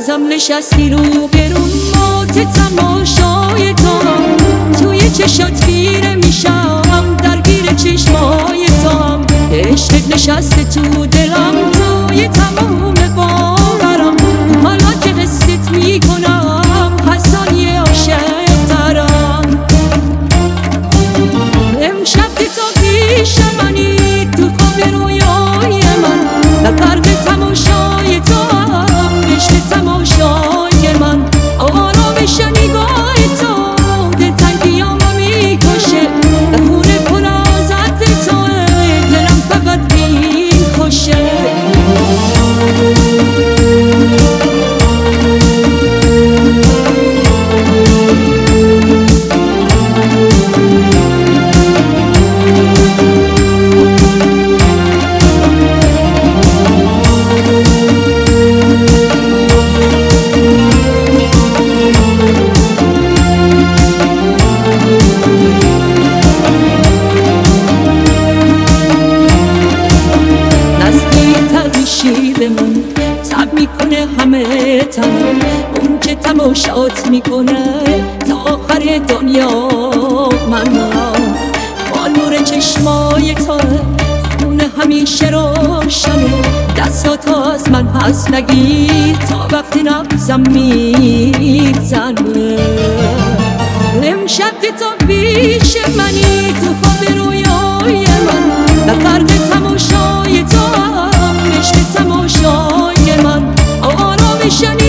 بازم نشستی رو برون مات تماشای تو، توی چشات گیره میشم درگیر چشمای تو، عشقت نشسته تو دلم توی تمام باورم، حالا که حست میکنم حسانی عاشق ترم. امشب که تو پیش منی تو خواب رویای من، در غرق تماشای تو عشق تماشای من، آرامش نگاه تو دلتنگیامو میکشه، خونه پر از عطر تو دلم فقط میخوشه. شیر من تب میکنه همه تنم، اون که تماشات میکنه تا آخر دنیا. من با نور چشمای تو خونه همیشه روشنه، دستات از من پس نگیر تا وقتی نبزم میزنه. امشب که تو پیش منی تو خواب رویای من، در غرق تماشای تو عشق تماشای من، آرامش